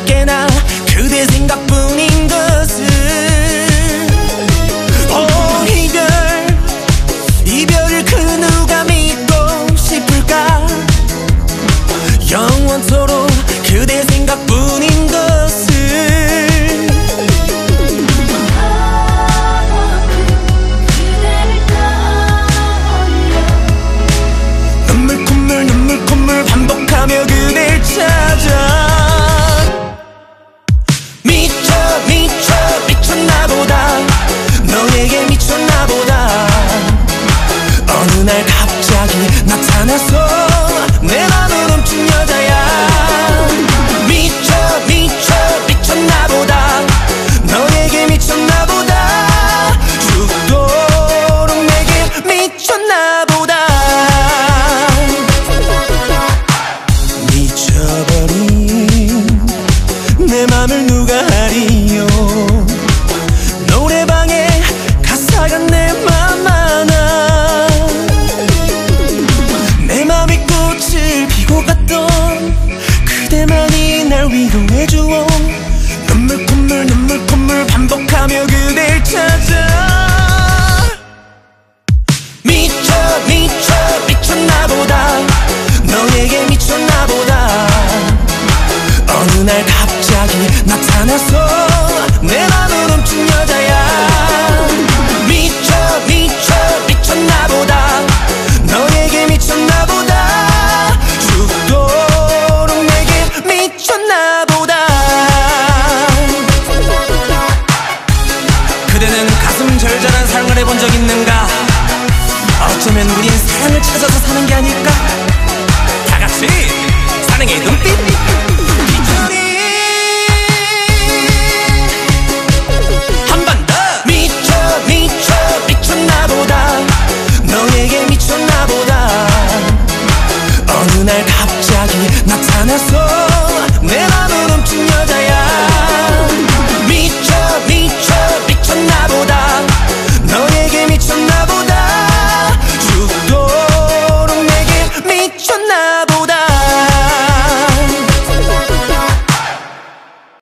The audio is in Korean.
어깨나 그대 생각뿐인 것을. 이별을 그 누가 믿고 싶을까. 영원토록 그대 생각뿐인 것을. 눈물 콧물 눈물 콧물 반복하며 그댈 찾아. 미쳐 미쳐 미쳤나보다. 너에게 미쳤나보다. 어느 날 갑자기 나타나서 내 맘을 훔친 여자야. 미쳐 미쳐 미쳤나보다. 너에게 미쳤나보다. 죽도록 내게 미쳤나보다. 미쳐버린 내 맘을 누가 알이요. 노래방에 가사가 내 맘 안아. 내 맘이 꽃을 피고 갔던 그대만이 날 위로해주어. 눈물 콧물 눈물 콧물 반복하며 그댈 찾아. 미쳐 미쳐 미쳤나보다. 너에게 미쳤나보다. 어느 날 갑자기 나타나서 내 맘